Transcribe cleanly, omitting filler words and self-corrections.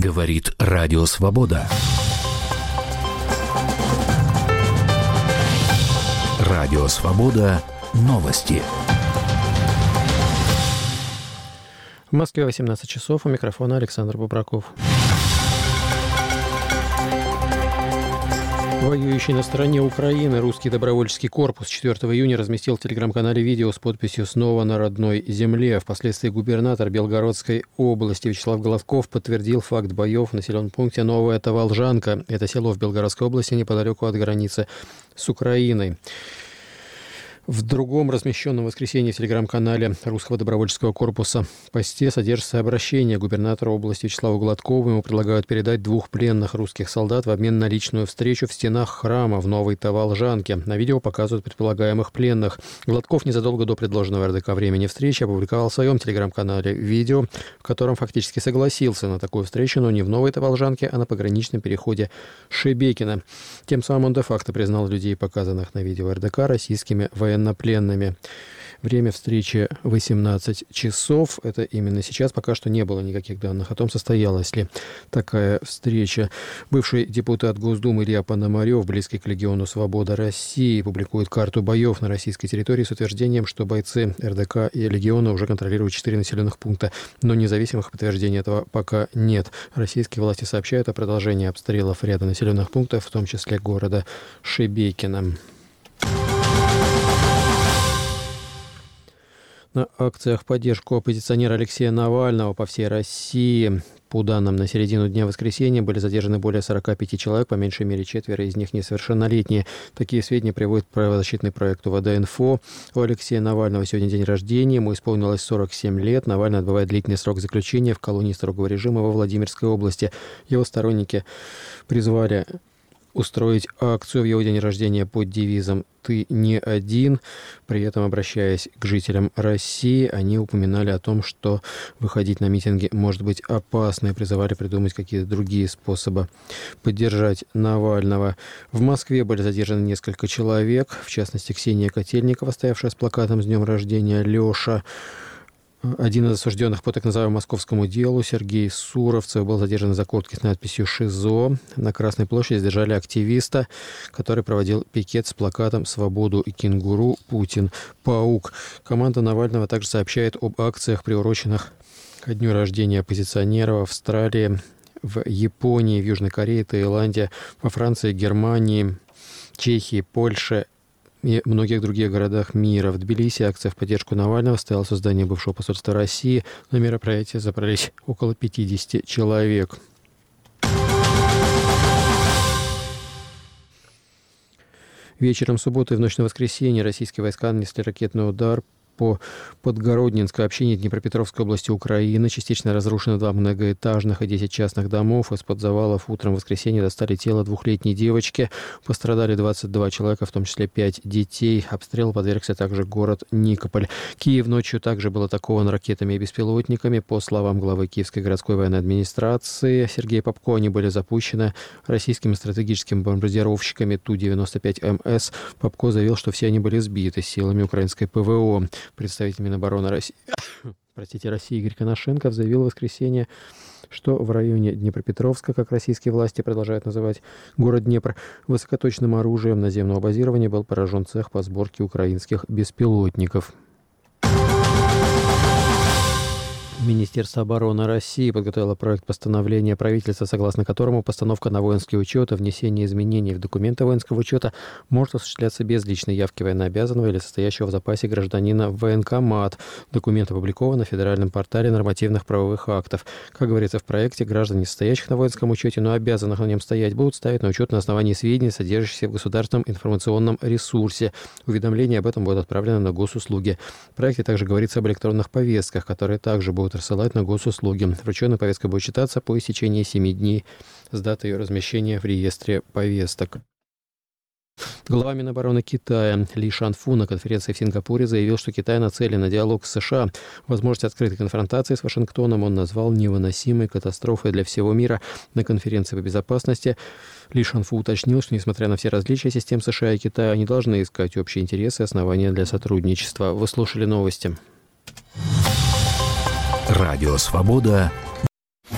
Говорит Радио Свобода. Радио Свобода. Новости. В Москве 18 часов. У микрофона Александр Бубраков. Воюющий на стороне Украины русский добровольческий корпус 4 июня разместил в телеграм-канале видео с подписью «Снова на родной земле». Впоследствии губернатор Белгородской области Вячеслав Головков подтвердил факт боев в населенном пункте Новая Таволжанка. Это село в Белгородской области неподалеку от границы с Украиной. В другом размещенном в воскресенье в телеграм-канале Русского добровольческого корпуса посте содержится обращение губернатора области Вячеславу Гладкову. Ему предлагают передать 2 пленных русских солдат в обмен на личную встречу в стенах храма в Новой Таволжанке. На видео показывают предполагаемых пленных. Гладков незадолго до предложенного РДК времени встречи опубликовал в своем телеграм-канале видео, в котором фактически согласился на такую встречу, но не в Новой Таволжанке, а на пограничном переходе Шебекино. Тем самым он де-факто признал людей, показанных на видео РДК, российскими военнопленными. Время встречи 18 часов. Это именно сейчас. Пока что не было никаких данных о том, состоялась ли такая встреча. Бывший депутат Госдумы Илья Пономарев, близкий к Легиону Свобода России, публикует карту боев на российской территории с утверждением, что бойцы РДК и Легиона уже контролируют 4 населенных пункта, но независимых подтверждений этого пока нет. Российские власти сообщают о продолжении обстрелов ряда населенных пунктов, в том числе города Шебекино. На акциях в поддержку оппозиционера Алексея Навального по всей России, по данным на середину дня воскресенья, были задержаны более 45 человек, по меньшей мере 4 из них несовершеннолетние. Такие сведения приводит правозащитный проект УВД-Инфо. У Алексея Навального сегодня день рождения, ему исполнилось 47 лет. Навальный отбывает длительный срок заключения в колонии строгого режима во Владимирской области. Его сторонники призвали устроить акцию в его день рождения под девизом «Ты не один». При этом, обращаясь к жителям России, они упоминали о том, что выходить на митинги может быть опасно, и призывали придумать какие-то другие способы поддержать Навального. В Москве были задержаны несколько человек, в частности, Ксения Котельникова, стоявшая с плакатом «С днем рождения, Леша». Один из осужденных по так называемому московскому делу, Сергей Суровцев, был задержан за куртки с надписью «ШИЗО». На Красной площади задержали активиста, который проводил пикет с плакатом «Свободу и кенгуру, Путин, паук». Команда Навального также сообщает об акциях, приуроченных ко дню рождения оппозиционера в Австралии, в Японии, в Южной Корее, Таиланде, во Франции, Германии, Чехии, Польше и многих других городах мира. В Тбилиси акция в поддержку Навального стояла в здании бывшего посольства России. На мероприятие собрались около 50 человек. Вечером субботы и в ночь на воскресенье российские войска нанесли ракетный удар по Подгороднинской общине Днепропетровской области Украины. Частично разрушены 2 многоэтажных и 10 частных домов. Из-под завалов утром в воскресенье достали тело 2-летней девочки. Пострадали 22 человека, в том числе 5 детей. Обстрелу подвергся также город Никополь. Киев ночью также был атакован ракетами и беспилотниками. По словам главы Киевской городской военной администрации Сергея Попко, они были запущены российскими стратегическими бомбардировщиками Ту-95МС. Попко заявил, что все они были сбиты силами украинской ПВО. Представитель Минобороны России, России Игорь Коношенков заявил в воскресенье, что в районе Днепропетровска, как российские власти продолжают называть город Днепр, высокоточным оружием наземного базирования был поражен цех по сборке украинских беспилотников. Министерство обороны России подготовило проект постановления правительства, согласно которому постановка на воинский учет и внесение изменений в документы воинского учета может осуществляться без личной явки военнообязанного или состоящего в запасе гражданина в военкомат. Документ опубликован на федеральном портале нормативных правовых актов. Как говорится в проекте, граждане, состоящих на воинском учете, но обязанных на нем стоять, будут ставить на учет на основании сведений, содержащихся в государственном информационном ресурсе. Уведомления об этом будут отправлены на госуслуги. В проекте также говорится об электронных повестках, которые также будут рассылать на госуслуги. Врученная повестка будет читаться по истечении 7 дней с даты ее размещения в реестре повесток. Глава Минобороны Китая Ли Шанфу на конференции в Сингапуре заявил, что Китай нацелен на диалог с США. Возможность открытой конфронтации с Вашингтоном он назвал невыносимой катастрофой для всего мира. На конференции по безопасности Ли Шанфу уточнил, что несмотря на все различия систем США и Китая, они должны искать общие интересы и основания для сотрудничества. Вы слушали новости. Радио «Свобода».